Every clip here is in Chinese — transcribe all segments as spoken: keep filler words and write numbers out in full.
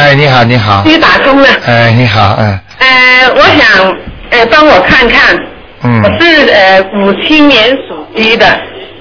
哎，你好，你好。 你打通了。 哎，你好，嗯。 呃，我想，呃，帮我看看。 嗯。 我是呃五七年属鸡的。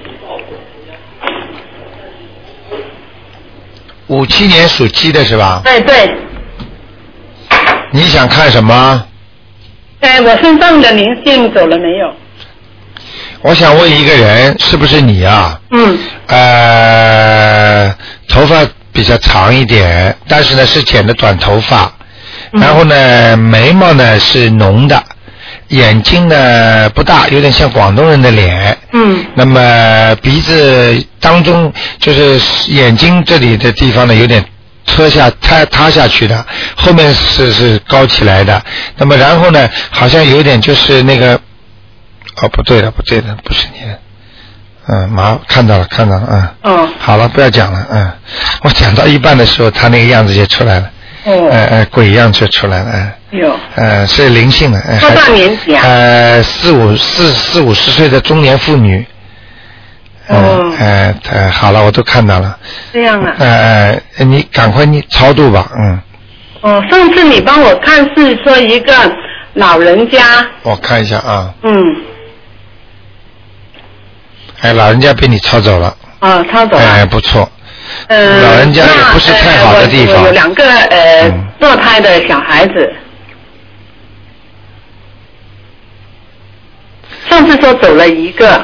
五七年属鸡的是吧？ 对对。 你想看什么？ 呃，我身上的灵性走了没有？ 我想问一个人，是不是你啊？ 嗯。 呃，头发比较长一点，但是呢是剪的短头发， 嗯、 然后呢眉毛呢是浓的，眼睛呢不大，有点像广东人的脸。 嗯。 那么鼻子当中就是眼睛这里的地方呢有点塌下塌塌下去的，后面是是高起来的。那么然后呢好像有点就是那个。哦，不对了，不对了，不是你，嗯，马看到了，看到了，嗯， 嗯， 好了，不要讲了，嗯，我讲到一半的时候，他那个样子就出来了， 哦， 呃呃，鬼样就出来了，嗯， 有， 呃，是灵性的， 多大年纪啊？ 呃，四五四四五十岁的中年妇女， 哦， 呃呃，好了，我都看到了， 这样啊， 呃呃，你赶快你超度吧，嗯， 哦，上次你帮我看是说一个老人家， 我看一下啊， 嗯。 哎，老人家被你抄走了。 哦，抄走了。 哎，不错。 呃， 老人家也不是太好的地方。 呃、我, 我有两个呃堕、嗯、胎的小孩子。上次说走了一个。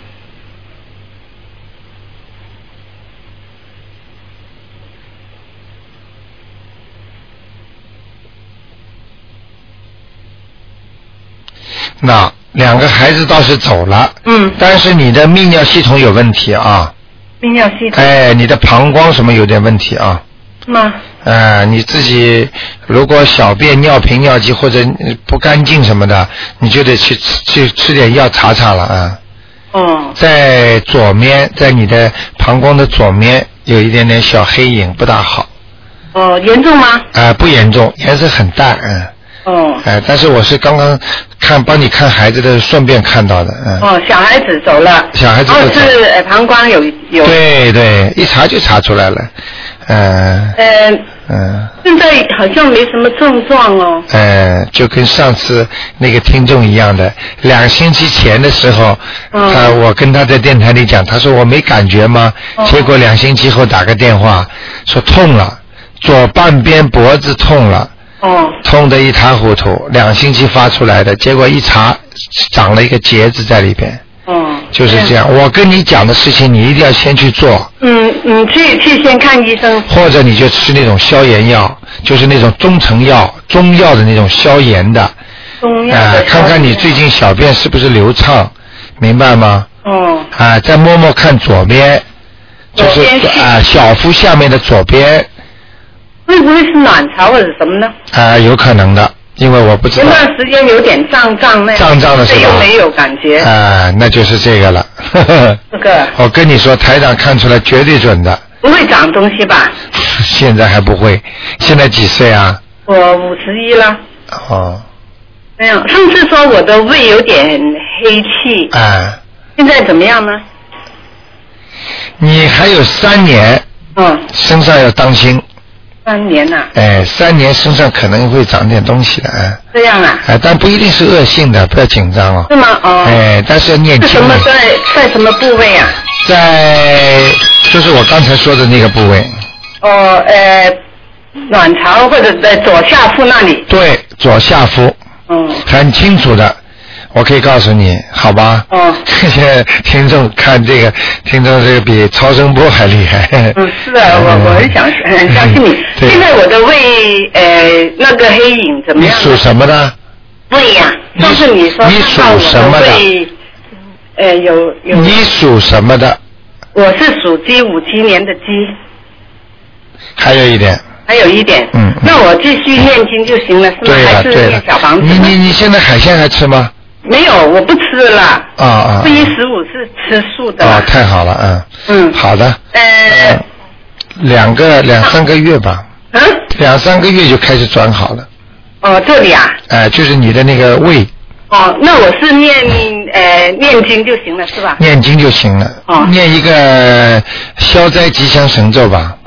那。两个孩子倒是走了， 嗯， 但是你的泌尿系统有问题啊。 泌尿系统。 哎，你的膀胱什么有点问题啊？ 吗？ 呃，你自己如果小便、尿频、尿急或者不干净什么的，你就得去去吃点药查查了啊。 哦。 在左面，在你的膀胱的左面有一点点小黑影，不大好。 哦，严重吗？ 啊、呃，不严重，颜色很淡，嗯。 哦。 哎、呃，但是我是刚刚看帮你看孩子的，顺便看到的，嗯。 哦，小孩子走了。 小孩子走了。 哦，是呃膀胱有有。 对对，一查就查出来了，嗯、呃。 呃。 嗯。 现在好像没什么症状哦。 呃，就跟上次那个听众一样的，两星期前的时候，嗯、他我跟他在电台里讲，他说我没感觉吗？哦、结果两星期后打个电话说痛了，左半边脖子痛了。 哦， 痛得一塌糊涂，两星期发出来的，结果一查长了一个结子在里边。 哦， 就是这样。我跟你讲的事情，你一定要先去做。 嗯，你去去先看医生。 或者你就吃那种消炎药，就是那种中成药、中药的那种消炎的。 中药的。 啊、呃，看看你最近小便是不是流畅，明白吗？ 哦。 啊、呃，再摸摸看左边，就是啊、呃、小腹下面的左边。 会不会是卵巢或者什么呢？ 啊、呃，有可能的，因为我不知道。 前段时间有点胀胀那。 胀胀的是吧？ 又没有感觉。 啊、呃，那就是这个了。 这个。 我跟你说，台长看出来绝对准的。 不会长东西吧？ 现在还不会。现在几岁啊？ 我五十一了。 哦。 那样，上次说我的胃有点黑气。 啊、呃。 现在怎么样呢？ 你还有三年。 嗯。 身上要当心。 三年呐、啊， 哎，三年身上可能会长点东西的啊。 这样啊？ 哎，但不一定是恶性的，不要紧张哦。 是吗？哦。 哎，但是要念经。 是什么在在什么部位啊？ 在，就是我刚才说的那个部位。 哦，呃，卵巢或者在左下腹那里。 对，左下腹。 嗯。 很清楚的。我可以告诉你，好吧？ 哦。 现在听众看这个，听众这个比超声波还厉害。 嗯，是啊，我我很想很相信你。现在我的胃呃那个黑影怎么样？ 你属什么的？ 胃呀、啊，上次你说你属什么的？ 呃，有有。 你属什么的？ 我是属鸡，五七年的鸡。 还有一点。 还有一点。嗯。那我继续念经就行了，是吗？ 对了对了。 小房子。 你你你现在海鲜还吃吗？ 没有，我不吃了。 啊啊！ 初一十五是吃素的。 哦，太好了，嗯。嗯。好的。 呃。 呃两个两三个月吧。 嗯。 两三个月就开始转好了。 哦，这里啊。 哎、呃，就是你的那个胃。 哦，那我是念呃念经就行了，是吧？ 念经就行了。哦。念一个消灾吉祥神咒吧。 哦。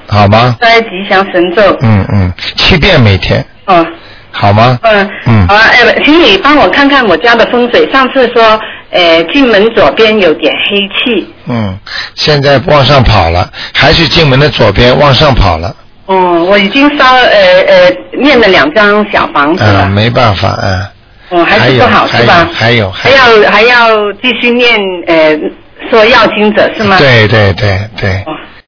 好吗？ 在吉祥神咒。 嗯嗯，七遍每天。 哦。 好吗？ 嗯嗯。好啊，哎，请你帮我看看我家的风水。上次说，呃，进门左边有点黑气。 嗯，现在往上跑了，还是进门的左边往上跑了。 哦，我已经烧呃呃念了两张小房子了。 嗯，没办法，嗯。 哦，还是不好是吧？ 还有还有还要还要继续念呃说要经者是吗？ 对对对对。 哦，